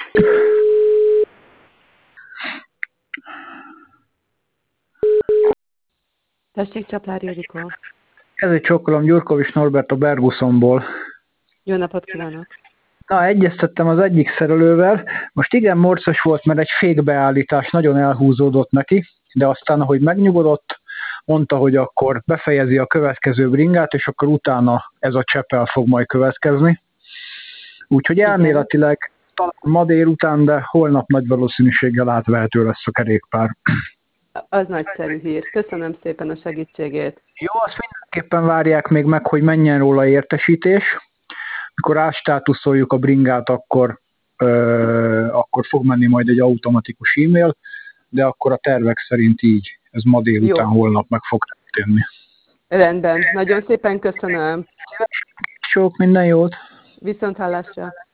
Tessék, Csaplári Ildikó. Ez egy csokkolom, Gyurkovics Norbert a Berguszonból. Jó napot kívánok! Na, egyeztettem az egyik szerelővel. Most igen morcos volt, mert egy fékbeállítás nagyon elhúzódott neki, de aztán, ahogy megnyugodott, mondta, hogy akkor befejezi a következő bringát, és akkor utána ez a Csepel fog majd következni. Úgyhogy elméletileg talán ma délután, de holnap nagy valószínűséggel átvehető lesz a kerékpár. Az nagyszerű hír. Köszönöm szépen a segítségét. Jó, azt mindenképpen várják még meg, hogy menjen róla értesítés. Mikor átstátuszoljuk a bringát, akkor fog menni majd egy automatikus e-mail, de akkor a tervek szerint így, ez ma délután, holnap meg fog történni. Rendben. Nagyon szépen köszönöm. Sok minden jót! Viszonthallásra!